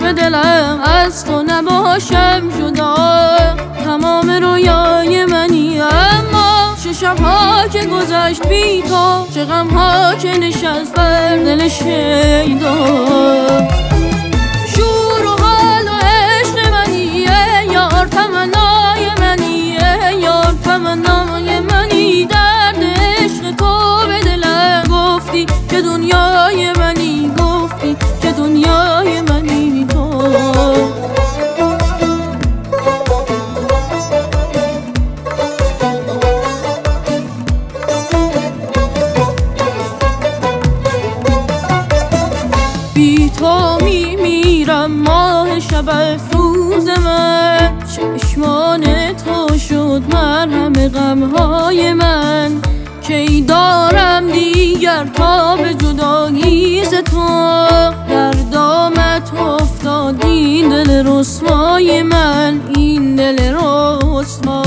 به دلم از تو نباشم جدا، تمام رویای منی. اما چه شبها که گذشت بی تو، چه غمها که نشست بر دل شیدا. شور و حال و عشق منی یار، تمنای منی یار، تمنای منی. درد عشق تو به دلم گفتی که دنیای منی، گفتی که دنیای منی تو. بی تو میمیرم ماه شب افروز من، چشمان تو شد مرهم غمهای من. کی دارم دیگر تا به جدایی ز تو، در دامت افتاد این دل رسوای من، این دل رسوا.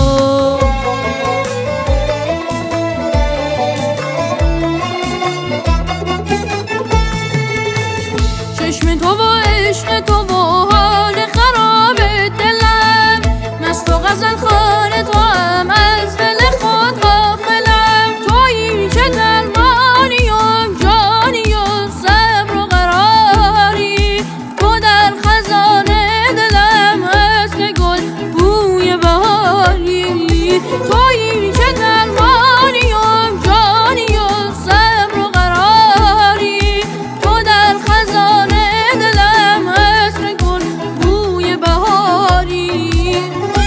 چشم تو و عشق تو و حال خراب دلم، مست و غزل خوان تو هم از دل خود غافلم. تویی که درمانی و جانی و صبر و قراری، تو در خزانه دلم هست که گل بوی بهاری. تویی که درمانی و جانی و صبر و قراری، تو در خزانه دلم هست که گل بوی بهاری.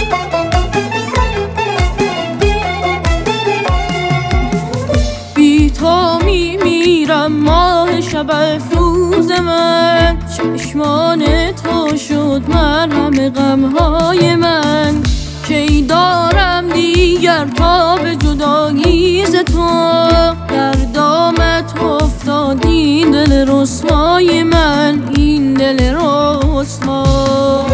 بی تو میمیرم ماه شب افروز من، چشمان تو شد مرهم غمهای من. کی دارم دیگر تا به جدایی ز تو، در دامت افتاد این دل رسوای من، این دل رسوا.